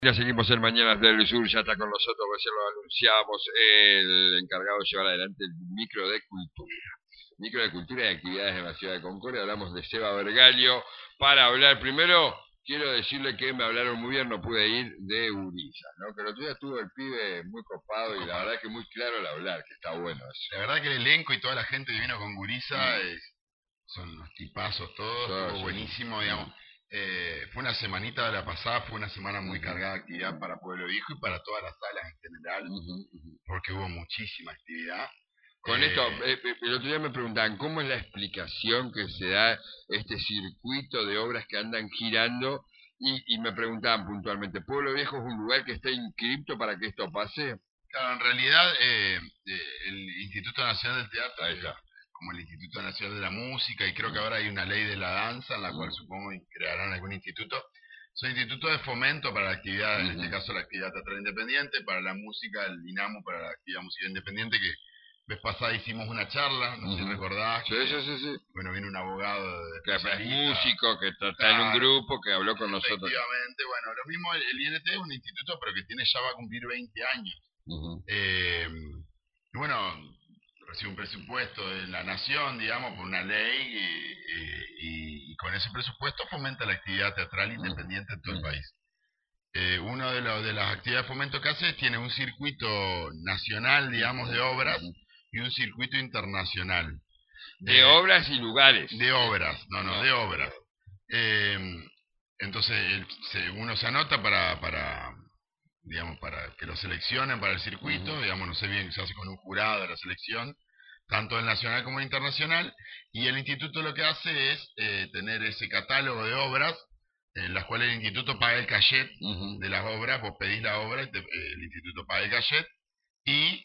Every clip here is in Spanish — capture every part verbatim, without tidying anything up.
Ya seguimos en Mañanas del Sur, ya está con nosotros, recién lo anunciamos, el encargado de llevar adelante el micro de cultura. Micro de cultura y actividades en la ciudad de Concordia. Hablamos de Seba Vergallo para hablar. Primero, quiero decirle que me hablaron muy bien, no pude ir, de Uriza, ¿no? Que el otro día estuvo el pibe muy copado y la verdad que muy claro al hablar, que está bueno eso. La verdad que el elenco y toda la gente que vino con Guriza mm. es, son unos tipazos todos, Todo, estuvo sí, buenísimo, sí. digamos. Eh, fue una semanita de la pasada, fue una semana muy uh-huh. cargada de actividad para Pueblo Viejo y para todas las salas en general, uh-huh, uh-huh. porque hubo muchísima actividad. Con eh, esto, eh, el otro día me preguntaban, ¿cómo es la explicación que se da este circuito de obras que andan girando? Y, y me preguntaban puntualmente, ¿Pueblo Viejo es un lugar que está inscripto para que esto pase? Claro, en realidad eh, eh, el Instituto Nacional del Teatro, Ahí está. como el Instituto Nacional de la Música, y creo que ahora hay una ley de la danza, en la cual supongo que crearán algún instituto. Son institutos de fomento para la actividad, en uh-huh. este caso la actividad teatral independiente, para la música, el INAMU para la actividad musical independiente, que vez pasada hicimos una charla, no uh-huh. sé si recordás. Sí, que, sí, sí, sí. Bueno, vino un abogado de que es músico, que está, está en un grupo, que habló con nosotros. Efectivamente, bueno, lo mismo el, el I N T es un instituto, pero que tiene ya va a cumplir veinte años. Uh-huh. Eh, y bueno, recibe un presupuesto de la nación, digamos, por una ley, y, y, y con ese presupuesto fomenta la actividad teatral independiente en todo el país. Eh, una de, lo, de las actividades de fomento que hace tiene un circuito nacional, digamos, de obras y un circuito internacional. De eh, obras y lugares. De obras, no, no, de obras. Eh, entonces el, se, uno se anota para... para digamos, para que lo seleccionen para el circuito, uh-huh. digamos, no sé bien, se hace con un jurado de la selección, tanto el nacional como el internacional, y el instituto lo que hace es eh, tener ese catálogo de obras, en las cuales el instituto paga el cachet uh-huh. de las obras, vos pedís la obra, te, eh, el instituto paga el cachet, y,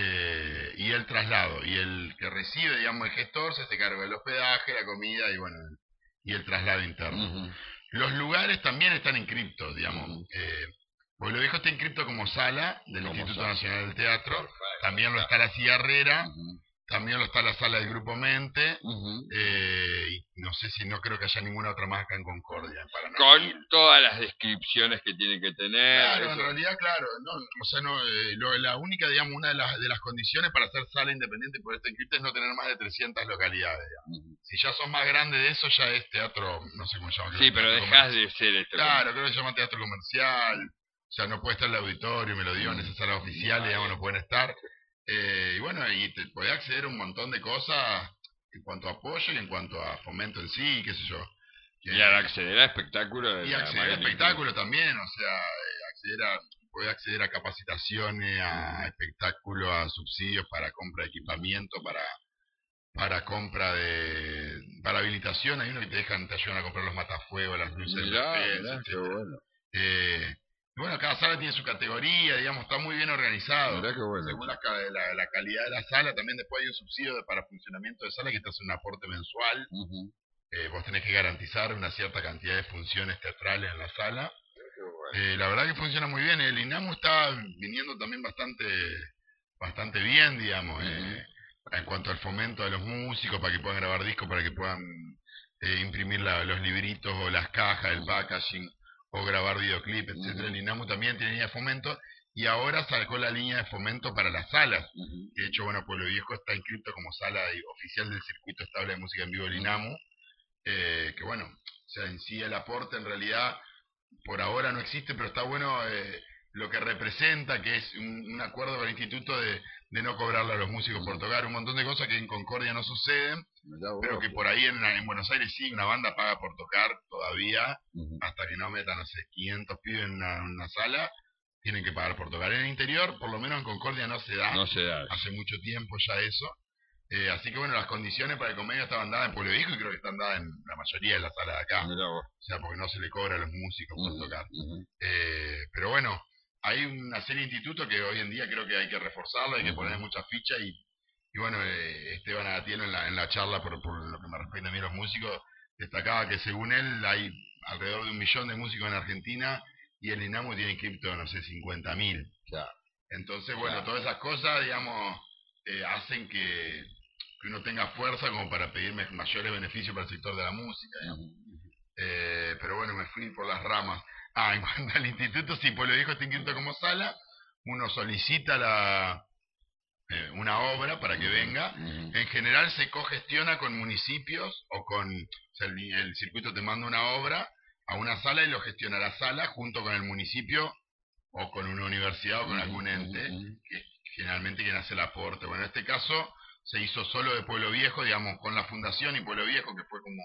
eh, y el traslado, y el que recibe, digamos, el gestor, se hace cargo del hospedaje, la comida, y bueno, y el traslado interno. Uh-huh. Los lugares también están inscriptos, digamos, uh-huh. eh, Pueblo Viejo está inscrito como sala del como Instituto sala. Nacional del Teatro, perfecto. También lo está la Cigarrera, uh-huh. también lo está la sala del Grupo Mente, uh-huh. eh, y no sé si no creo que haya ninguna otra más acá en Concordia. En Paraná. Con todas las descripciones que tiene que tener. Claro, eso. En realidad, claro, no, o sea, no, eh, lo, la única, digamos, una de las, de las condiciones para ser sala independiente por esta inscrita es no tener más de trescientas localidades. Uh-huh. Si ya son más grandes de eso, ya es teatro, no sé cómo se llama. Sí, pero dejás de ser esto. Claro, creo que se llama teatro comercial. O sea, no puede estar el auditorio, me lo digo, en esa sala oficial, digamos, no pueden estar. Eh, y bueno, y te podés acceder a un montón de cosas en cuanto a apoyo y en cuanto a fomento en sí, qué sé yo. Y al acceder a espectáculos. Y acceder a espectáculos también, o sea, acceder a, puede acceder a capacitaciones, a espectáculos, a subsidios para compra de equipamiento, para para compra de, para habilitación. Hay uno que te dejan, te ayudan a comprar los matafuegos, las luces, mirá, de mirá, qué bueno. Eh, Bueno, cada sala tiene su categoría, digamos, está muy bien organizado. Mirá qué bueno. Según la, la, la calidad de la sala, también después hay un subsidio de, para funcionamiento de sala que te hace un aporte mensual. Uh-huh. Eh, vos tenés que garantizar una cierta cantidad de funciones teatrales en la sala. Bueno. Eh, la verdad que funciona muy bien. El INAMU está viniendo también bastante, bastante bien, digamos, uh-huh. eh, en cuanto al fomento de los músicos, para que puedan grabar discos, para que puedan eh, imprimir la, los libritos o las cajas, el packaging, o grabar videoclip, etcétera. Uh-huh. El INAMU también tiene línea de fomento y ahora sacó la línea de fomento para las salas. Uh-huh. De hecho, bueno, Pueblo Viejo está inscrito como sala oficial del Circuito Estable de Música en Vivo del INAMU. Eh, que bueno, o sea, en sí el aporte en realidad por ahora no existe, pero está bueno eh, lo que representa, que es un, un acuerdo con el instituto de, de no cobrarle a los músicos uh-huh. por tocar, un montón de cosas que en Concordia no suceden. Bueno, pero que por ahí en, en Buenos Aires sí, una banda paga por tocar todavía, uh-huh. hasta que no metan, no sé, quinientos pibes en una, una sala, tienen que pagar por tocar. En el interior, por lo menos en Concordia no se da, no se da. Hace mucho tiempo ya eso. Eh, así que bueno, las condiciones para el convenio estaban dadas en Pueblo Viejo y creo que están dadas en la mayoría de las salas de acá. O sea, porque no se le cobra a los músicos uh-huh. por tocar. Uh-huh. Eh, pero bueno, hay una serie de institutos que hoy en día creo que hay que reforzarlo, hay que uh-huh. poner muchas fichas y Y bueno, eh, Esteban Agatieno en la, en la charla, por, por lo que me respecta a mí los músicos, destacaba que según él hay alrededor de un millón de músicos en Argentina y el INAMU tiene inscripto, no sé, cincuenta mil. Claro. Entonces, bueno, claro. todas esas cosas, digamos, eh, hacen que, que uno tenga fuerza como para pedir mayores beneficios para el sector de la música, digamos. Uh-huh. eh, pero bueno, me fui por las ramas. Ah, en cuanto al instituto, sí, Pueblo Viejo está inscrito como sala, uno solicita la eh, una obra para que venga, Uh-huh. en general se cogestiona con municipios o con, o sea, el, el circuito te manda una obra a una sala y lo gestiona la sala junto con el municipio o con una universidad o con algún ente que generalmente quien hace el aporte. Bueno, en este caso se hizo solo de Pueblo Viejo, digamos, con la Fundación y Pueblo Viejo, que fue como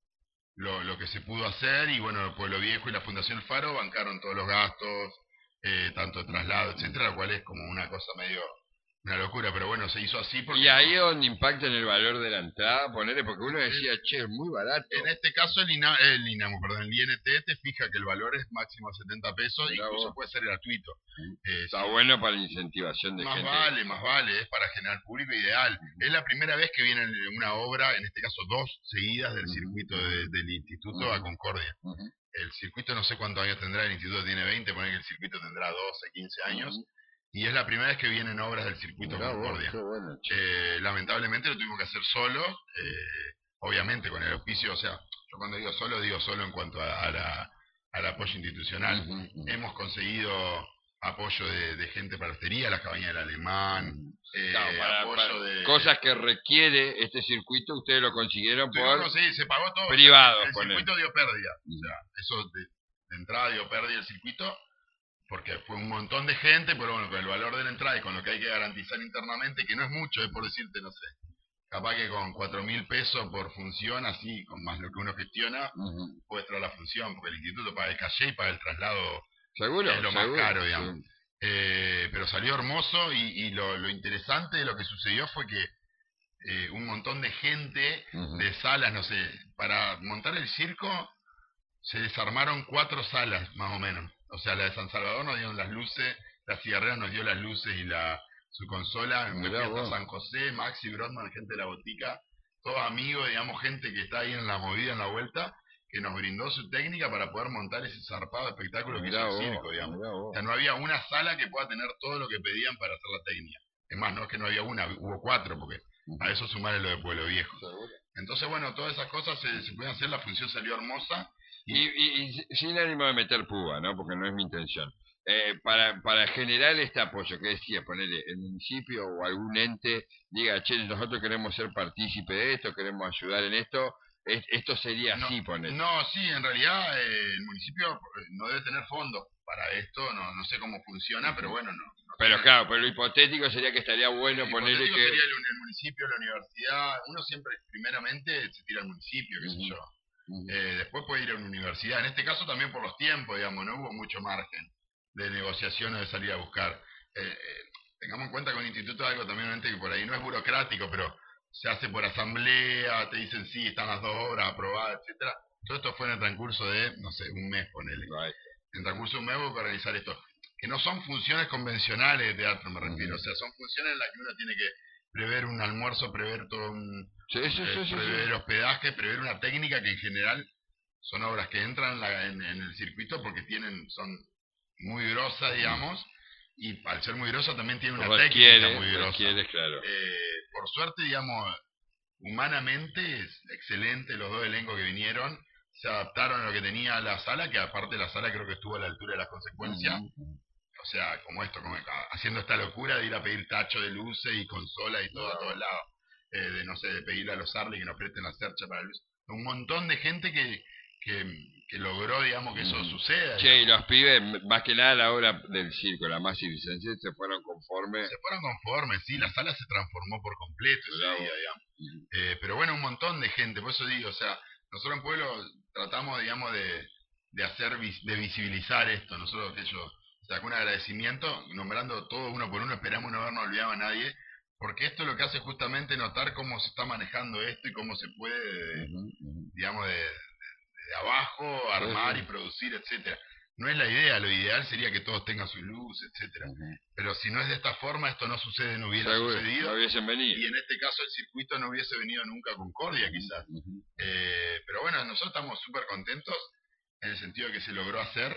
lo, lo que se pudo hacer, y bueno, Pueblo Viejo y la Fundación Faro bancaron todos los gastos, eh, tanto de traslado, etcétera, lo cual es como una cosa medio, una locura, pero bueno, se hizo así porque... Y ahí es donde impacta en el valor de la entrada, ponerle, porque uno decía, che, es muy barato. En este caso el, INA, el INAMU, perdón, el I N T te fija que el valor es máximo setenta pesos, Mirá incluso vos. puede ser gratuito. Eh, Está sí, bueno para la incentivación de más gente. vale, más vale, es para generar público ideal. Es la primera vez que viene una obra, en este caso dos seguidas del circuito de, del instituto a Concordia. Uh-huh. El circuito no sé cuántos años tendrá, el instituto tiene veinte, poner que el circuito tendrá doce, quince años. Uh-huh. Y es la primera vez que vienen obras del circuito Mirá Concordia. Vos, bueno, eh, lamentablemente lo tuvimos que hacer solo, eh, obviamente con el auspicio, o sea, yo cuando digo solo, digo solo en cuanto a, a la, al apoyo institucional. Uh-huh, uh-huh. Hemos conseguido apoyo de, de gente para hostería, la cabaña del Alemán, uh-huh. eh, claro, para, apoyo para de... cosas que requiere este circuito, ustedes lo consiguieron por conseguir, se pagó todo, privado. O sea, el circuito dio pérdida, uh-huh. o sea, eso de, de entrada dio pérdida el circuito, porque fue un montón de gente, pero bueno, con el valor de la entrada y con lo que hay que garantizar internamente, que no es mucho, es por decirte, no sé, capaz que con cuatro mil pesos por función, así, con más lo que uno gestiona, uh-huh. puede traer la función, porque el instituto paga el calle y paga el traslado, seguro, es lo seguro, más caro, digamos. Sí. Eh, pero salió hermoso y, y lo, lo interesante de lo que sucedió fue que eh, un montón de gente, uh-huh. de salas, no sé, para montar el circo, se desarmaron cuatro salas, más o menos. O sea, la de San Salvador nos dieron las luces, la Cigarrera nos dio las luces y la su consola, me fui hasta San José, Maxi Brodman, gente de la botica, todos amigos, digamos, gente que está ahí en la movida, en la vuelta, que nos brindó su técnica para poder montar ese zarpado espectáculo que hizo el circo, digamos. O sea, no había una sala que pueda tener todo lo que pedían para hacer la técnica. Es más, no es que no había una, hubo cuatro, porque a eso sumarle lo de Pueblo Viejo. Entonces, bueno, todas esas cosas se, se pueden hacer, la función salió hermosa. Y, y, y sin ánimo de meter púa, ¿no? Porque no es mi intención. Eh, para, para generar este apoyo, que decía, ponerle el municipio o algún ente, diga, che, nosotros queremos ser partícipe de esto, queremos ayudar en esto, es, esto sería no, así, poner. No, sí, en realidad eh, el municipio no debe tener fondos para esto, no, no sé cómo funciona, uh-huh. pero bueno, no. no pero tiene... claro, pero lo hipotético sería que estaría bueno el ponerle que... sería el, el municipio, la universidad, uno siempre, primeramente, se tira al municipio, qué uh-huh. sé yo. Uh-huh. Eh, después puede ir a una universidad, en este caso también por los tiempos, digamos, no hubo mucho margen de negociación o de salir a buscar. Eh, eh, tengamos en cuenta que un instituto es algo también que por ahí no es burocrático, pero se hace por asamblea, te dicen sí, están las dos obras aprobadas, etcétera. Todo esto fue en el transcurso de, no sé, un mes, ponele. Right. En el transcurso de un mes hubo que organizar esto. Que no son funciones convencionales de teatro, me refiero. Uh-huh. O sea, son funciones en las que uno tiene que prever un almuerzo, prever todo un... Sí, sí, eh, sí, prever sí. hospedaje, prever una técnica que en general son obras que entran en, la, en, en el circuito porque tienen son muy grosas, digamos, y al ser muy grosa también tiene una requiere, técnica muy grosa. Requiere, claro. Eh, por suerte, digamos, humanamente es excelente los dos elencos que vinieron, se adaptaron a lo que tenía la sala, que aparte la sala creo que estuvo a la altura de las consecuencias. Uh-huh. O sea, como esto, como haciendo esta locura de ir a pedir tacho de luces y consola y todo, no. a todos lados. Eh, de, no sé, de pedirle a los Arley que nos presten la cercha para luz. Un montón de gente que, que, que logró, digamos, que eso mm. suceda. Che, y los pibes, más que nada a la hora del circo, la más circense, se fueron conformes. Se fueron conformes, sí, la sala se transformó por completo ese día, digamos. Mm. Eh, pero bueno, un montón de gente, por eso digo, o sea, nosotros en Pueblo tratamos, digamos, de, de hacer, de visibilizar esto. Nosotros, que yo, o sea, con un agradecimiento, nombrando todo uno por uno, esperamos no habernos olvidado a nadie. Porque esto lo que hace justamente notar cómo se está manejando esto y cómo se puede, de, uh-huh, uh-huh. digamos, de, de, de abajo armar uh-huh. y producir, etcétera. No es la idea, lo ideal sería que todos tengan su luz, etcétera. Uh-huh. Pero si no es de esta forma, esto no sucede, no hubiera Seguro, sucedido. No hubiesen venido. Y en este caso el circuito no hubiese venido nunca a Concordia, quizás. Uh-huh. Eh, pero bueno, nosotros estamos súper contentos en el sentido de que se logró hacer.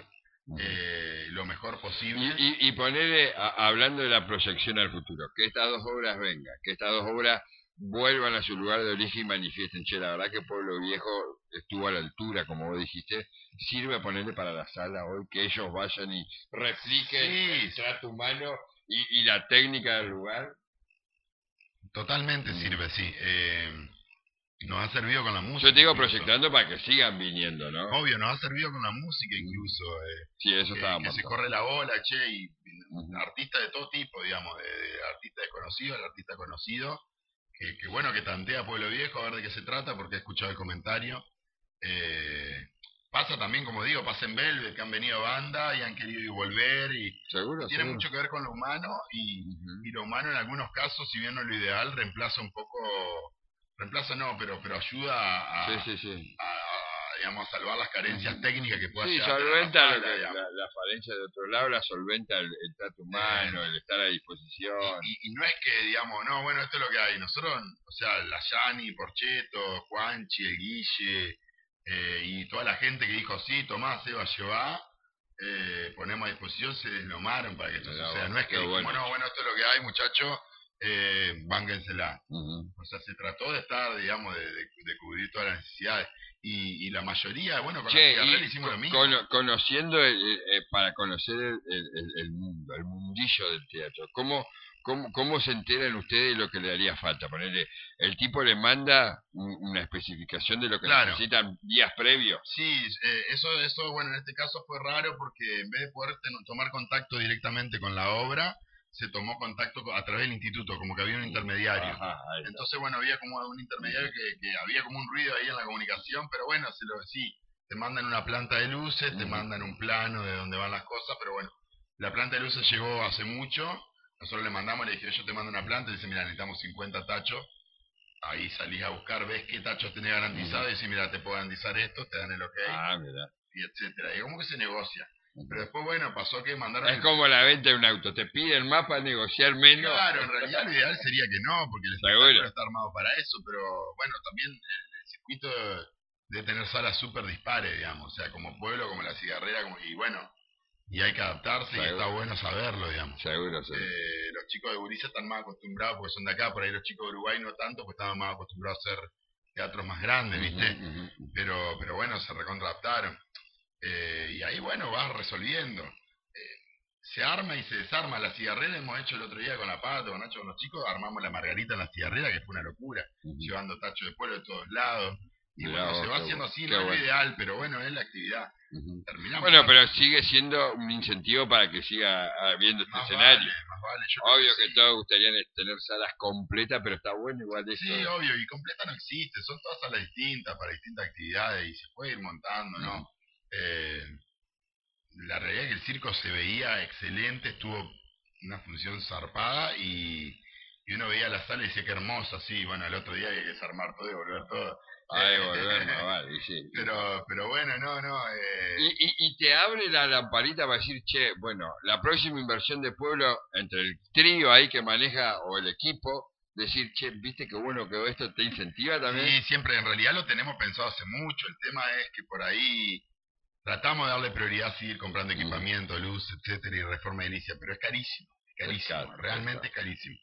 Eh, lo mejor posible. Y, y, y ponerle, a, hablando de la proyección al futuro, que estas dos obras vengan, que estas dos obras vuelvan a su lugar de origen y manifiesten, che, la verdad que Pueblo Viejo estuvo a la altura, como vos dijiste, sirve ponerle para la sala hoy, que ellos vayan y repliquen Sí. el trato humano y, y la técnica del lugar. Totalmente Mm. sirve, sí. Eh, nos ha servido con la música. Yo te digo incluso. proyectando para que sigan viniendo, ¿no? Obvio, nos ha servido con la música incluso. Eh, Sí, eso que, estaba que se corre la bola, che, y, y uh-huh. artistas de todo tipo, digamos, de, de artista desconocido al artista conocido, que, que bueno, que tantea Pueblo Viejo, a ver de qué se trata, porque he escuchado el comentario. Eh, pasa también, como digo, pasa en Velvet, que han venido banda y han querido volver, y, ¿Seguro, y tiene seguro. mucho que ver con lo humano, y, uh-huh. y lo humano en algunos casos, si bien no es lo ideal, reemplaza un poco, reemplaza no, pero, pero ayuda a, sí, sí, sí. a, a, digamos, a salvar las carencias uh-huh. técnicas que pueda sí, llegar solventa a la, lo que, la, la falencia de otro lado, la solventa el, el trato humano, eh, el estar a disposición. Y, y, y no es que, digamos, no, bueno, esto es lo que hay. Nosotros, o sea, la Yani, Porcheto, Juanchi, el Guille, eh, y toda la gente que dijo, sí, Tomás, Eva, llevá, eh, ponemos a disposición, se deslomaron para que esto Pero, suceda. No es que dijimos, bueno. no, bueno, esto es lo que hay, muchachos, eh, bánquensela. Uh-huh. O sea, se trató de estar, digamos, de, de, de cubrir todas las necesidades. Y, y la mayoría, bueno, con che, la cigarrera hicimos lo mismo. Con, conociendo, el, eh, para conocer el, el, el mundo, el mundillo del teatro, ¿cómo, cómo, cómo se enteran ustedes de lo que le haría falta? Ponerle, el tipo le manda una especificación de lo que claro. necesitan días previos. Sí, eh, eso, eso, bueno, en este caso fue raro porque en vez de poder ten, tomar contacto directamente con la obra, se tomó contacto a través del instituto, como que había un intermediario. Ajá, entonces, bueno, había como un intermediario que, que había como un ruido ahí en la comunicación, pero bueno, se lo, sí, te mandan una planta de luces, te mandan un plano de dónde van las cosas, pero bueno, la planta de luces llegó hace mucho, nosotros le mandamos, le dije, yo te mando una planta, y dice, mira, necesitamos cincuenta tachos, ahí salís a buscar, ves qué tachos tenés garantizados, y dices, mira, te puedo garantizar esto, te dan el ok, ah, mira. y etcétera, y como que se negocia. Pero después, bueno, pasó que mandaron... Es el... como la venta de un auto, te piden más para negociar menos. Claro, en realidad lo ideal sería que no, porque el espectáculo está armado para eso, pero bueno, también el, el circuito debe tener salas súper dispares, digamos, o sea, como Pueblo, como La Cigarrera, como, y bueno, y hay que adaptarse. Seguro. Y está bueno saberlo, digamos. Seguro, seguro. Eh, los chicos de Guriza están más acostumbrados, porque son de acá, por ahí los chicos de Uruguay no tanto, pues estaban más acostumbrados a hacer teatros más grandes, ¿viste? Uh-huh, uh-huh. Pero, pero bueno, se recontraadaptaron. Eh, y ahí, bueno, vas resolviendo. Eh, se arma y se desarma. La cigarrera hemos hecho el otro día con la Pata, con Nacho, con los chicos, armamos la Margarita en la cigarrera, que fue una locura, uh-huh. llevando tachos de pueblo de todos lados. Y Mirá, bueno, se va haciendo así, no bueno. es lo ideal, pero bueno, es la actividad. Uh-huh. Terminamos. Bueno, pero sigue siendo un incentivo para que siga habiendo este más escenario. Vale, más vale. Yo obvio que, que sí. todos gustarían tener salas completas, pero está bueno igual de eso. Sí, obvio, y completa no existe, son todas salas distintas para distintas actividades y se puede ir montando, ¿no? Uh-huh. Eh, la realidad es que el circo se veía excelente, estuvo una función zarpada y, y uno veía la sala y decía que hermosa, sí, bueno, el otro día había que desarmar todo y volver todo. Ay, volver, no, vale, sí. Pero, pero bueno, no, no. Eh... Y, y, y te abre la lamparita para decir, che, bueno, la próxima inversión de Pueblo, entre el trío ahí que maneja o el equipo, decir, che, viste qué bueno quedó esto, ¿te incentiva también? Sí, siempre, en realidad lo tenemos pensado hace mucho, el tema es que por ahí tratamos de darle prioridad a seguir comprando equipamiento, luz, etcétera, y reforma edilicia, pero es carísimo, carísimo, es caro, realmente es carísimo.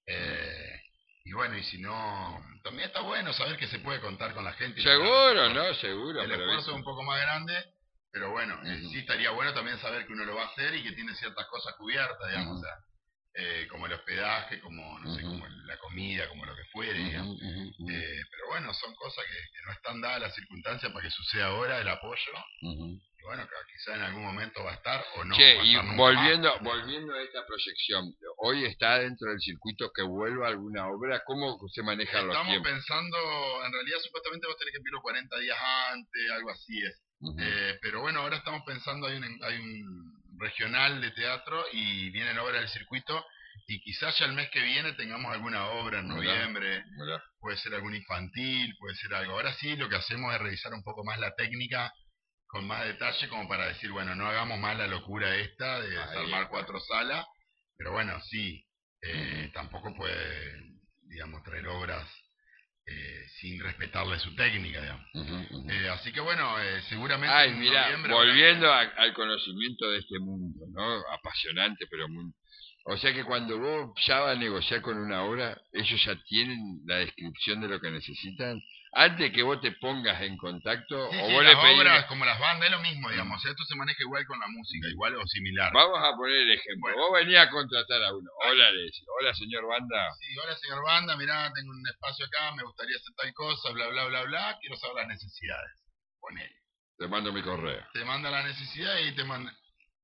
Eh, y bueno, y si no, también está bueno saber que se puede contar con la gente. Seguro, ¿no? Seguro. El pero esfuerzo es un poco más grande, pero bueno, uh-huh. eh, sí estaría bueno también saber que uno lo va a hacer y que tiene ciertas cosas cubiertas, digamos, uh-huh. o sea, eh, como el hospedaje, como, no uh-huh. sé, como la comida, como lo que fuere, uh-huh. digamos. Uh-huh. Eh, pero bueno, son cosas que, que no están dadas las circunstancias para que suceda ahora el apoyo. Uh-huh. Y bueno, quizá en algún momento va a estar o no. Che, va a y estar volviendo, volviendo a esta proyección, ¿hoy está dentro del circuito que vuelva alguna obra? ¿Cómo se manejan los tiempos? Estamos pensando, en realidad supuestamente vos tenés que pedirlo cuarenta días antes, algo así es. Uh-huh. Eh, pero bueno, ahora estamos pensando, hay un, hay un regional de teatro y vienen obras del circuito y quizás ya el mes que viene tengamos alguna obra en noviembre, ¿verdad? Puede ser algún infantil, puede ser algo. Ahora sí, lo que hacemos es revisar un poco más la técnica con más detalle como para decir, bueno, no hagamos más la locura esta de desarmar cuatro salas, pero bueno, sí, eh, uh-huh. tampoco puede, digamos, traer obras eh, sin respetarle su técnica, digamos. Uh-huh, uh-huh. Eh, así que bueno, eh, seguramente... Ay, mira, volviendo a, al conocimiento de este mundo, ¿no? Apasionante, pero muy... O sea que cuando vos ya vas a negociar con una obra, ellos ya tienen la descripción de lo que necesitan, antes que vos te pongas en contacto, sí, o sí, vos las le pedís... obras, como las bandas, es lo mismo, digamos. Esto se maneja igual con la música, igual o similar. Vamos a poner el ejemplo. Bueno. Vos venías a contratar a uno. Hola, le decís. Hola, señor banda. Sí, hola, señor banda, mirá, tengo un espacio acá, me gustaría hacer tal cosa, bla, bla, bla, bla. Quiero saber las necesidades. Ponele. Te mando mi correo. Te manda la necesidad y te manda...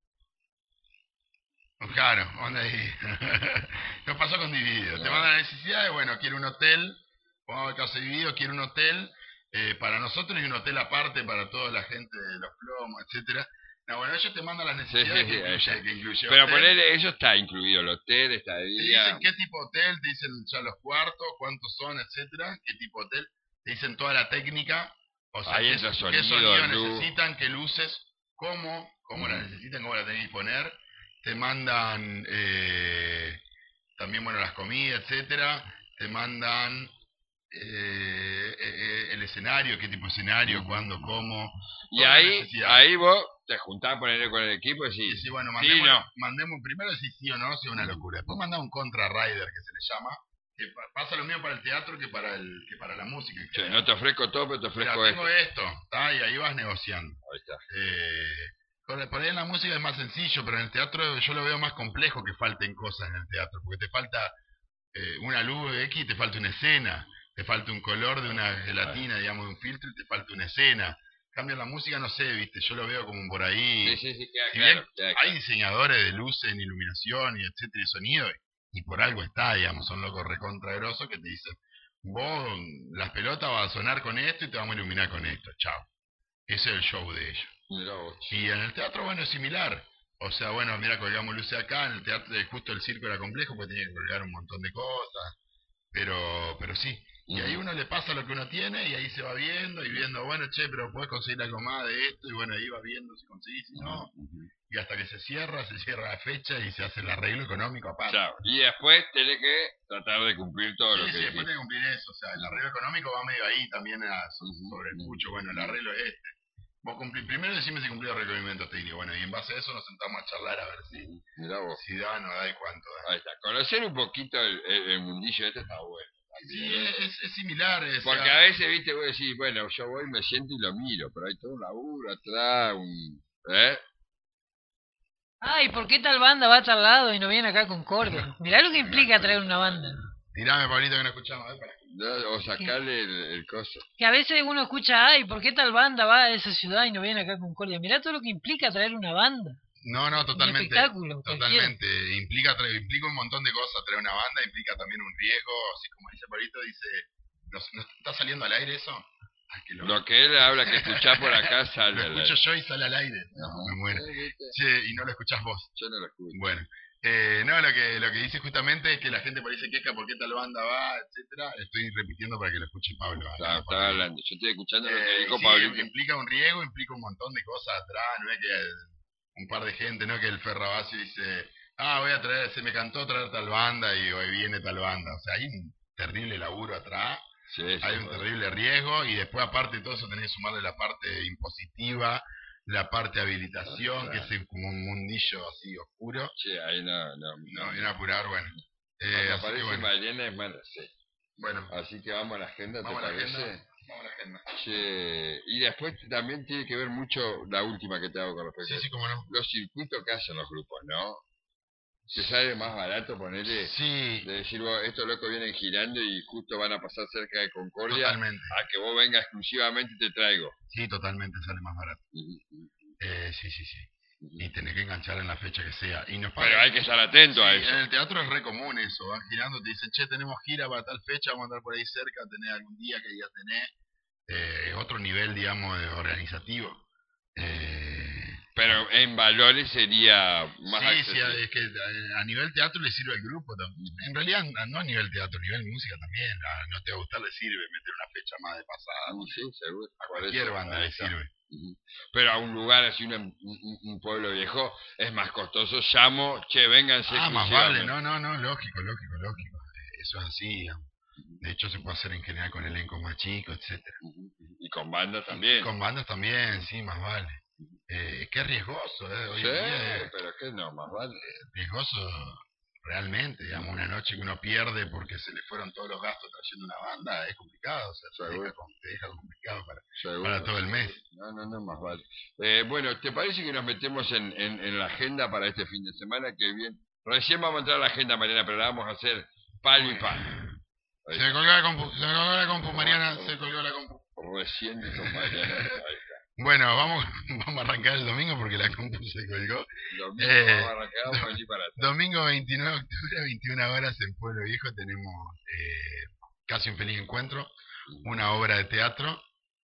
Claro, onda ahí. Nos pasó con Dividido. No. Te manda la necesidad de, bueno, quiero un hotel, pongamos el caso de Dividido, quiero un hotel eh, para nosotros y un hotel aparte para toda la gente de los plomos, etcétera. No, bueno, ellos te mandan las necesidades Sí, sí, que, sí, incluye, que incluye Pero hotel. ponele, eso está incluido, el hotel, Te estadía. dicen qué tipo de hotel, te dicen ya los cuartos, cuántos son, etcétera, qué tipo de hotel, te dicen toda la técnica, o sea, Ahí qué, entra qué sonido, sonido luz. necesitan, qué luces, cómo, cómo la Ujú. necesitan, cómo la tenés que poner, te mandan eh, también, bueno, las comidas, etcétera, te mandan eh, eh, el escenario, qué tipo de escenario, Ujú. cuándo, cómo, Y toda la ahí, necesidad. ahí vos te juntás a ponerle con el equipo y Y decís, decís, bueno, sí, mandemos, no. mandemos primero decir sí o no, si es una locura. Después mandamos un contra rider que se le llama, que pa- pasa lo mismo para el teatro que para el que para la música. en Che, general. no te ofrezco todo, pero te Mira, ofrezco tengo esto. esto, ¿tá? Y ahí vas negociando. Ahí está. Eh, por, por ahí en la música es más sencillo, pero en el teatro yo lo veo más complejo que falten cosas en el teatro, porque te falta eh, una luz X, te falta una escena, te falta un color de una gelatina, digamos, de un filtro, y te falta una escena. En cambio en la música no sé, viste, yo lo veo como por ahí. Sí, sí, sí, queda Si claro. bien queda hay claro. diseñadores de luces, en iluminación y etcétera, y sonido, y por algo está, digamos, son locos recontragrosos que te dicen, vos, las pelotas vas a sonar con esto y te vamos a iluminar con esto, chao. Ese es el show de ellos. Mirá vos. Y en el teatro, bueno, es similar. O sea, bueno, mira, colgamos luces acá, en el teatro, eh, justo el circo era complejo, porque tenía que colgar un montón de cosas, pero, pero sí. Y ahí Ujú. uno le pasa lo que uno tiene y ahí se va viendo y viendo, bueno, che, pero podés conseguir algo más de esto y bueno, ahí va viendo si conseguís, si no. Ujú. Y hasta que se cierra, se cierra la fecha y se hace el arreglo económico aparte. Chao. Y después tenés que tratar de cumplir todo lo Sí, que sí, después dijiste. de cumplir eso, o sea, el arreglo económico va medio ahí también a- so- Ujú. sobre el Ujú. pucho, bueno, el arreglo es este. Vos cumplís, primero decime si cumplí el requerimiento técnico, bueno, y en base a eso nos sentamos a charlar a ver si, Mirá vos. si da, no da y cuánto da. Ahí está. Conocer un poquito el, el- el mundillo este está bueno. Sí, también, ¿eh? es, es similar, es, Porque a veces, viste, vos decís, bueno, yo voy, me siento y lo miro, pero hay todo un laburo atrás, un... ¿Eh? Ay, ¿por qué tal banda va a tal lado y no viene acá a Concordia? Mirá lo que implica traer una banda. Tirame, Pablito, que no escuchamos, eh, para. ¿No? O sacarle el, el coso. Que a veces uno escucha, ay, ¿por qué tal banda va a esa ciudad y no viene acá a Concordia? Mirá todo lo que implica traer una banda. No, no, totalmente. Un espectáculo, Totalmente. Implica, tra- implica un montón de cosas. Traer una banda implica también un riesgo. Así como dice Pablito, dice, ¿no, no está saliendo al aire eso? Ay, que lo, Lo que él habla, que escuchás por acá, lo sale. escucho yo y sale al aire. No, Ajá. me muero. Sí, viste. Che, y no lo escuchás vos. Yo no lo escucho. Bueno. Eh, no, lo que, lo que dice justamente es que la gente por ahí se queja por qué tal banda va, etcétera. Estoy repitiendo para que lo escuche Pablo. Estaba, hablando por estaba ahí. hablando. Yo estoy escuchando lo que Eh, dijo sí, Pablito. implica un riesgo, implica un montón de cosas atrás, no es que un par de gente, no que el Ferrabacio dice, ah, voy a traer, se me cantó traer tal banda y hoy viene tal banda. O sea, hay un terrible laburo atrás, Sí, sí, hay un bueno. terrible riesgo y después aparte de todo eso tenés que sumarle la parte impositiva, la parte de habilitación, Ah, que claro. es como un mundillo así oscuro. Che, ahí no, no. No, viene a apurar, bueno. Eh, Cuando así que aparece bueno, Mariana es mala, sí. bueno, Así que vamos a la agenda, ¿te vamos a la parece? agenda. Vamos a la agenda. Che, y después también tiene que ver mucho la última que te hago con respecto Sí, a sí, cómo no. los circuitos que hacen los grupos, ¿no? Te sale más barato ponerle, Sí, de decir, vos, estos locos vienen girando y justo van a pasar cerca de Concordia, totalmente. a que vos vengas exclusivamente y te traigo. Sí, totalmente sale más barato. Ujú, Eh, sí, sí, sí. ujú. Y tenés que enganchar en la fecha que sea. Y nos Pero pagan. hay que estar atento a Sí, eso. en el teatro es re común eso. Van girando, te dicen, che, tenemos gira para tal fecha, vamos a andar por ahí cerca, tenés algún día, que día tenés. Eh, otro nivel, digamos, de organizativo. Eh, Pero en valores sería más sí, sí, accesible. es que eh, a nivel teatro le sirve al grupo también. En realidad, no a nivel teatro, a nivel música también. A no te va a gustar, le sirve meter una fecha más de pasada. Ah, sí, seguro. A Por cualquier eso, banda ahí le está. sirve. Ujú. Pero a un lugar así, una- un, un- un pueblo viejo, es más costoso. Llamo, che, vénganse. Ah, más vale, exclusivamente. no, no, no, lógico, lógico, lógico. Eh, Eso es así, digamos. De hecho, se puede hacer en general con elenco más chico, etcétera. Ujú, ujú. Y con banda también. Con bandas también, sí, más vale. Eh, qué riesgoso, ¿eh? Hoy Sí, en día es pero que no, más vale. riesgoso realmente, digamos, una noche que uno pierde porque se le fueron todos los gastos trayendo una banda, es complicado, o sea, te deja, te deja complicado para, para todo el mes. No, no, no, más vale. Eh, bueno, ¿te parece que nos metemos en, en, en la agenda para este fin de semana? Que bien, recién vamos a entrar a la agenda, Mariana, pero la vamos a hacer palo y palo. Se colgó la compu, se colgó la compu, Mariana, se colgó la compu. Recién dijo Mariana. Ahí está. Bueno, vamos, vamos a arrancar el domingo porque la compu se colgó. Domingo, eh, vamos a arrancar, vamos a venir para atrás. Domingo veintinueve de octubre, veintiuna horas en Pueblo Viejo, tenemos eh, Casi un Feliz Encuentro, una obra de teatro.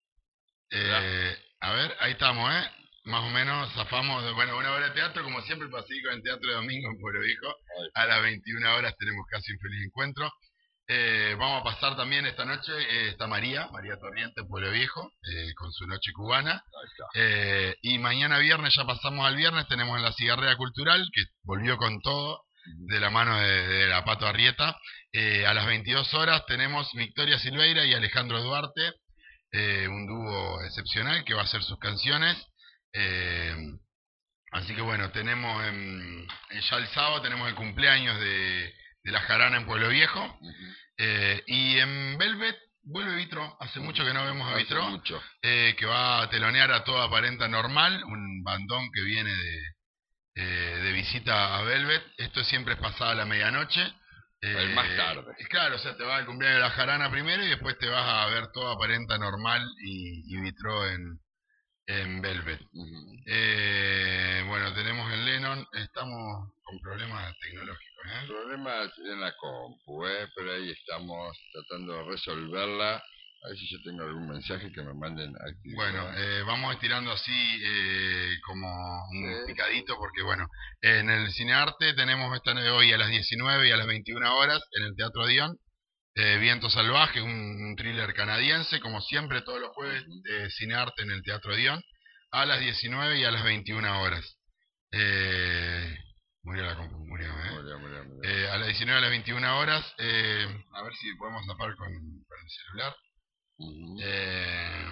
Eh, a ver, ahí estamos, ¿eh? Más o menos zafamos, de, bueno, una obra de teatro, como siempre pasé con el Teatro de Domingo en Pueblo Viejo. A las veintiuna horas tenemos Casi un Feliz Encuentro. Eh, vamos a pasar también esta noche, eh, está María, María Torriente en Pueblo Viejo, eh, con su noche cubana. Eh, y mañana viernes, ya pasamos al viernes, tenemos en la Cigarrera Cultural, que volvió con todo, de la mano de, de la Pato Arrieta. Eh, a las veintidós horas tenemos Victoria Silveira y Alejandro Duarte, eh, un dúo excepcional que va a hacer sus canciones. Eh, así que bueno, tenemos en, ya el sábado tenemos el cumpleaños de... de la Jarana en Pueblo Viejo. Uh-huh. eh, y en Velvet vuelve Vitro, hace mucho que no vemos a Vitro, eh, que va a telonear a Toda Aparenta Normal, un bandón que viene de, eh, de visita a Velvet. Esto siempre es pasada a la medianoche. Eh, el más tarde. Claro, o sea, te vas al cumpleaños de la Jarana primero y después te vas a ver Toda Aparenta Normal y, y Vitro en, en Velvet. Uh-huh. eh, bueno, tenemos en Lennon, estamos con problemas tecnológicos. ¿Eh? Problemas en la compu, ¿eh? Pero ahí estamos tratando de resolverla. A ver si yo tengo algún mensaje que me manden aquí. Bueno, eh, vamos estirando así eh, como un sí. picadito, porque bueno, en el Cinearte tenemos esta hoy a las diecinueve y a las veintiuna horas en el Teatro Dion, eh, Viento Salvaje, un, un thriller canadiense, como siempre todos los jueves, eh, Cinearte en el Teatro Dion, a las diecinueve y a las veintiuna horas. Eh... Murió la compu, murió, ¿eh? Murió, murió, murió. eh a las diecinueve, a las veintiuna horas, eh, a ver si podemos tapar con, con el celular. Uh-huh. eh...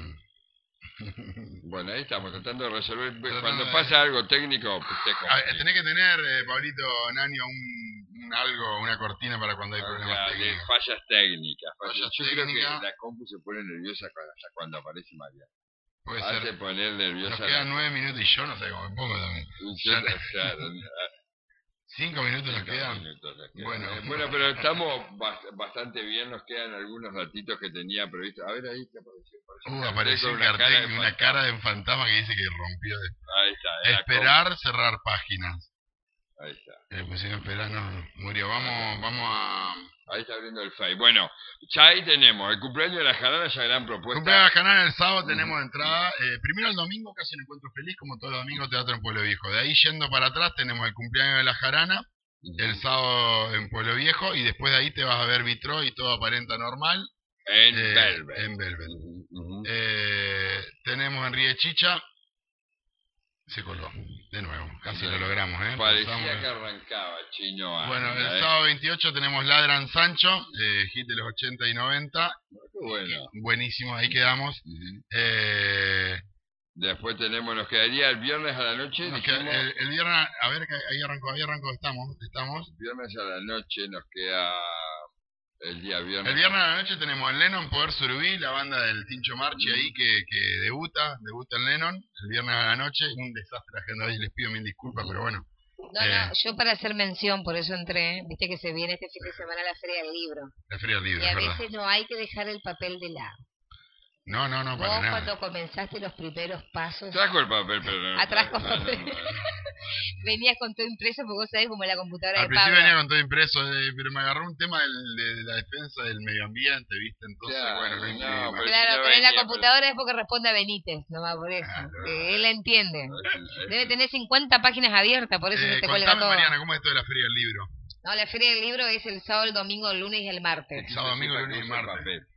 Bueno, ahí estamos, tratando de resolver. Tratando Cuando de... pasa algo técnico, pues te tenés que tener, eh, Pablito Naño, un, un algo, una cortina para cuando hay problemas ya, técnicos. De fallas técnicas. Fallas fallas Yo técnica. creo que la compu se pone nerviosa cuando, cuando aparece María. Puede Hace ser. poner nerviosa. Nos quedan nueve minutos y yo no sé cómo me pongo también. Yo, ya... claro, Cinco minutos Cinco nos quedan. Minutos nos quedan. Bueno, eh, bueno, pero estamos bastante bien. Nos quedan algunos ratitos que tenía previsto. A ver ahí que apareció. Uh, apareció un cartel, una, una cara de un fantasma que dice que rompió. De... Ahí está. Esperar, como... cerrar páginas. Ahí está. Eh, pusieron esperar, no, murió. Vamos, vamos a... Ahí está abriendo el Face. Bueno, ya ahí tenemos el cumpleaños de la Jarana, ya gran propuesta. Cumpleaños de la Jarana el sábado tenemos uh-huh. entrada. Eh, primero el domingo, Casi un Encuentro Feliz, como todo el domingo, Teatro en Pueblo Viejo. De ahí yendo para atrás tenemos el cumpleaños de la Jarana, uh-huh. el sábado en Pueblo Viejo, y después de ahí te vas a ver Vitro y Todo Aparenta Normal. En eh, Velvet. En Velvet. Uh-huh. eh, tenemos en Riechicha. Se coló, de nuevo, casi sí. Lo logramos, ¿eh? Parecía Pasamos, que arrancaba Chino. Anda, bueno, el ¿eh? sábado veintiocho tenemos Ladran Sancho, eh, hit de los ochenta y noventa. Qué bueno. Buenísimo, ahí quedamos. Uh-huh. eh, Después tenemos, nos quedaría el viernes a la noche. Nos queda, el, el viernes, a ver, ahí arrancó, ahí arrancó, estamos, estamos. El viernes a la noche nos queda... El día viernes. El viernes a la noche tenemos en Lennon Poder Surubí, la banda del Tincho Marchi mm. ahí que, que debuta, debuta en Lennon. El viernes a la noche, un desastre la agenda hoy, les pido mil disculpas, pero bueno. No, eh, no, yo para hacer mención, por eso entré, viste que se viene este fin de semana la Feria del Libro. La Feria del Libro, y a verdad. veces no hay que dejar el papel de lado. No, no, no, para Vos nada. cuando comenzaste los primeros pasos... Trajo el papel, pero no. Atrás con papel. Venías con todo impreso, porque vos sabés como la computadora Al de Pablo. Al principio venía con todo impreso, eh, pero me agarró un tema del, de, de la defensa del medio ambiente, ¿viste? Entonces, ya, bueno, no, no pero Claro, pero en la computadora pero... es porque responde a Benítez, nomás por eso. Ah, no. Que él entiende. Debe tener cincuenta páginas abiertas, por eso eh, se te cuelga todo. Mariana, ¿cómo es esto de la Feria del Libro? No, la Feria del Libro es el sábado, el domingo, el lunes y el martes. El sábado, domingo, el lunes y el martes.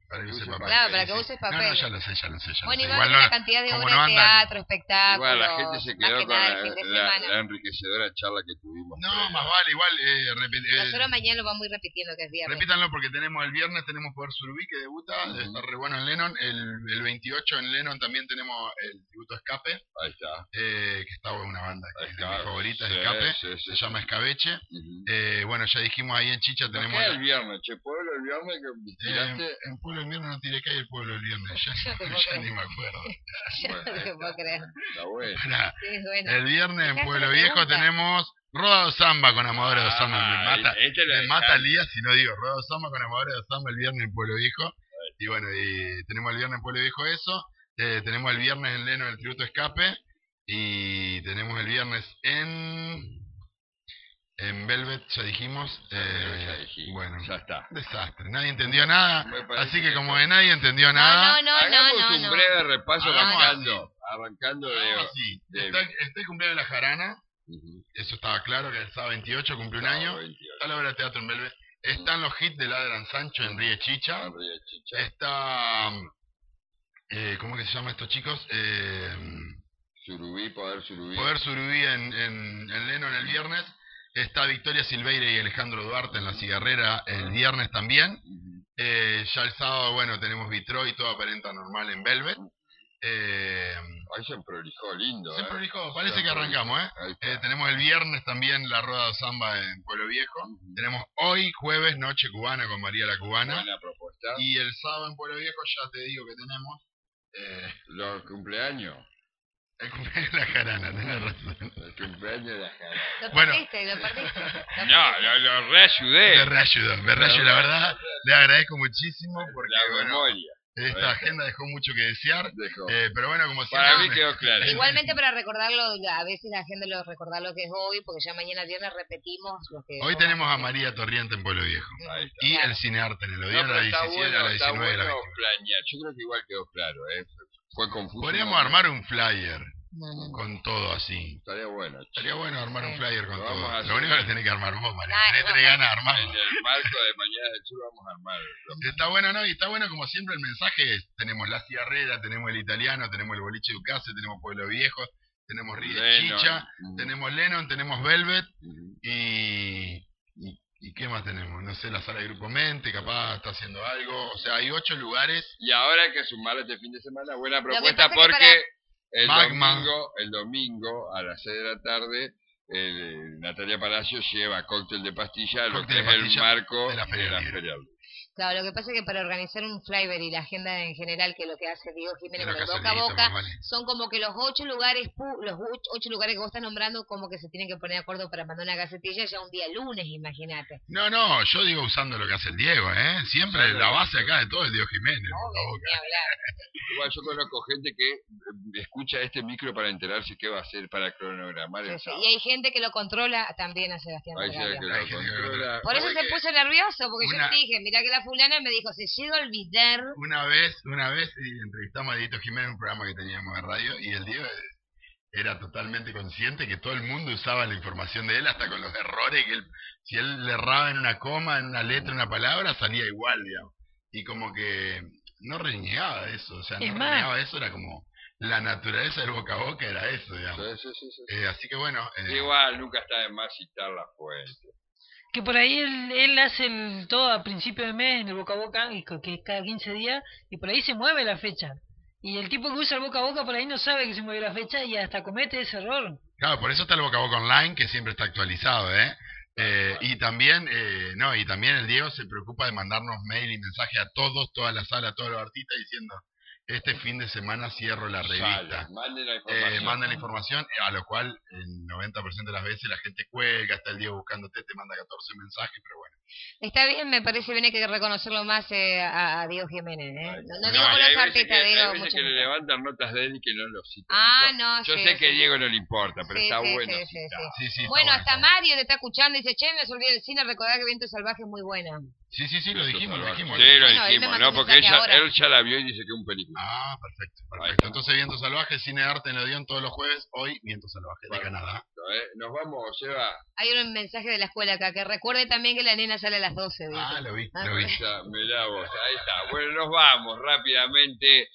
Para que use papel. Claro, para que sí. uses papel. No, no, ya lo sé, ya lo sé. Ya bueno, lo sé. y va a Igual haber una no, cantidad de como obras no de andan- teatro, espectáculos. Igual la gente se más quedó que con nada la, el fin de la- semana. la enriquecedora charla que tuvimos. No, previa. más vale, igual eh, repet- eh, Nosotros mañana lo vamos a ir repitiendo que es viernes. repítanlo porque tenemos el viernes, tenemos Poder Surubí que debuta, Ujú. está re bueno en Lennon. El, el veintiocho en Lennon también tenemos el tributo a Escape, Ahí está. eh, que está una banda que es de mis Escape, favoritas, sí, Escape, sí, sí, se sí. llama Escabeche. Ujú. Eh, bueno, ya dijimos ahí en Chicha Nos tenemos... queda la- el viernes, che, pueblo el viernes que eh, tiraste. en Pueblo del Viernes no tiré que hay el Pueblo del Viernes, ya, Yo te puedo ya creer. ni me acuerdo. Yo Bueno, no ahí te está. puedo creer. Está bueno. Pará, Sí, bueno. el viernes en Dejaste Pueblo la Viejo pregunta. tenemos Roda Samba con Amadores de Samba. Me Ah, mata, este lo me mata dejaste. el día si no digo Roda Samba con Amadores de Samba el viernes en Pueblo Viejo. Y bueno, y tenemos el viernes en Pueblo Viejo eso. Eh, tenemos el viernes en Leno el tributo Escape. Y tenemos el viernes en... En Velvet, ya dijimos. Eh, Ya dijimos, bueno, ya está. desastre. Nadie entendió nada. Me parece Así que que como fue. que nadie entendió No, nada... no, no, Hagamos no, no, un no. breve repaso Hagamos arrancando. Arrancando de. Hagamos así. de- Está, está el cumpleaños de la Jarana. Ujú. Eso estaba claro, que el sábado veintiocho cumple un Sábado año. veintiocho. Está la obra de teatro en Belve. Están los hits de Ladran Sancho en Ríe Chicha. Arre de chicha. Está... Eh, ¿Cómo que se llama estos chicos? Eh, Surubí, poder surubí. Poder Surubí en, en, en Leno en el viernes. Está Victoria Silveira y Alejandro Duarte en La Cigarrera el viernes también. Ujú. Eh, ya el sábado, bueno, tenemos Vitró y Toda Aparenta Normal en Velvet. Eh, Ahí se prolijó lindo. se eh. prolijó, parece Se que arrancamos, ¿eh? Ahí está. Eh, tenemos el viernes también la Rueda de Samba en Pueblo Viejo. Ujú. Tenemos hoy, jueves, Noche Cubana con María la Cubana. Buena propuesta. Y el sábado en Pueblo Viejo ya te digo que tenemos eh, Los cumpleaños. el cumpleaños de la Jarana, tenés razón. El cumpleaños de la Jara. Lo Bueno. perdiste, lo perdiste. Lo No, perdiste. lo, lo Me reayudé. reayudó, me reayudó, la verdad, le agradezco muchísimo porque La bueno, memoria. esta agenda dejó mucho que desear, Dejó. eh, pero bueno, como siempre... Para mí me- quedó claro. Igualmente para recordarlo, a veces la gente lo recordar lo que es hoy, porque ya mañana viernes repetimos lo que... Hoy tenemos a María Torriente en Pueblo Viejo. Ahí está. Y Claro. el Cinearte en el No, Odeón a pero la está diecisiete, a bueno, la está diecinueve y a la bueno veintiuno. planear. Yo creo que igual quedó claro, ¿eh? Fue confuso. Podríamos ¿no? armar un flyer No, no. con todo así. Estaría bueno. che. Estaría bueno armar un Sí. flyer con Lo vamos a todo. hacer. Lo único que tenés que armar vos, María. Dale, Tenés, vamos. tenés ganas de En armarlo. el marco de Mañana del Sur vamos a armar. lo- Está bueno, ¿no? Y está bueno, como siempre, el mensaje es, tenemos La Cigarrera, tenemos El Italiano, tenemos El Boliche Ducase, tenemos Pueblo Viejo, tenemos Ríe Lennon. Chicha, Ujú. tenemos Lennon, tenemos Velvet, Ujú. y, y... ¿Y qué más tenemos? No sé, la sala de Grupo Mente, capaz está haciendo algo. O sea, hay ocho lugares. Y ahora hay que sumar este fin de semana. Buena que propuesta pasa es que porque el Magma. domingo, el domingo a las seis de la tarde, el, Natalia Palacio lleva cóctel de pastilla, lo Cóctel que de es el pastilla marco de la Feria Libre. Feria Libre. Claro, lo que pasa es que para organizar un flyer y la agenda en general, que es lo que hace Diego Jiménez De lo con el que hace boca a Lito, boca, más vale. son como que los ocho lugares pu- los ocho, ocho lugares que vos estás nombrando como que se tienen que poner de acuerdo para mandar una gacetilla ya un día lunes, imagínate. No, no, yo digo usando lo que hace el Diego, ¿eh? Siempre la base acá de todo es Diego Jiménez. boca a Obvio, boca. ni hablar. Igual yo conozco gente que eh, escucha este micro para enterarse qué va a hacer para cronogramar Sí, el sí. sábado. Y hay gente que lo controla también a Sebastián Hay gente que Vergallo. lo Hay gente que lo controla. Por eso Sabe se que puso nervioso, porque una- yo te dije, mira que la fulana me dijo, se llega a olvidar. Una vez, una vez eh, entrevistamos a Dieguito Jiménez en un programa que teníamos de radio y el Diego eh, era totalmente consciente que todo el mundo usaba la información de él hasta con los errores que él, si él le erraba en una coma, en una letra, en una palabra, salía igual, digamos. Y como que no renegaba de eso, o sea, no Es más. renegaba de eso, era como la naturaleza del boca a boca era eso, digamos. Sí, sí, sí, sí. Eh, así que bueno, eh, Igual nunca está de más citar la fuente. Que por ahí él, él hace el, todo a principio de mes en el boca a boca, y co- que es cada quince días, y por ahí se mueve la fecha. Y el tipo que usa el boca a boca por ahí no sabe que se mueve la fecha y hasta comete ese error. claro, por eso está el boca a boca online, que siempre está actualizado, ¿eh? Eh, y también, eh, no, y también el Diego se preocupa de mandarnos mail y mensaje a todos, toda la sala, todos los artistas diciendo, este fin de semana cierro la revista. Sala, manden la Eh, información. mandan la información, a lo cual el noventa por ciento de las veces la gente cuelga, está el Diego buscándote, te manda catorce mensajes, pero bueno. Está bien, me parece bien, hay que reconocerlo más eh, a, a Diego Jiménez. ¿eh? Ay, No, no no, digo y con hay los veces artistas, que, digo hay veces mucho que le más. levantan notas de él y que no lo citan. Ah, Yo- no, Yo sí, sé que sí. Diego no le importa, pero Sí, está sí, bueno. sí, sí, citar. sí. Sí, sí, está Bueno, bueno, hasta está bueno. Mario te está escuchando y dice, che, me olvidé del cine, recordar que Viento Salvaje es muy buena. Sí, sí, sí, lo dijimos, lo Sí, dijimos. lo Bueno, él me dijimos, mandó ¿no? un Porque mensaje ella, ahora. él ya la vio y dice que es un película. Ah, perfecto, Ahí perfecto. está. Entonces Viento Salvaje, Cine de Arte en el Odeón todos los jueves, hoy Viento Salvaje de Bueno. Canadá. ¿eh? Nos vamos, Seba. Hay un mensaje de la escuela acá, que recuerde también que la nena Argentina sale a las doce. Ah, lo vi, Ah, lo vi. Mirá vos, ahí está. Bueno, nos vamos rápidamente.